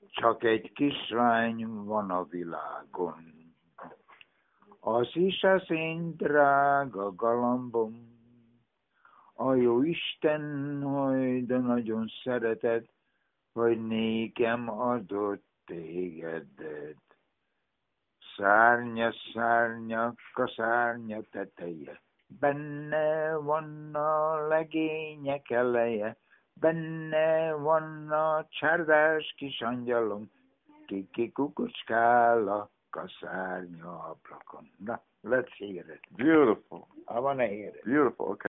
Csak egy kislány van a világon, az is az én drága galambom. A jó Isten de nagyon szeretett, hogy nékem adott tégedet. Szárnya, a szárnya teteje, benne van a legények eleje, benne van a csárdás kis angyalom, kiki kukucskál a szárnya ablakon. Na, let's hear it. Beautiful. I want to hear it. Beautiful. Okay.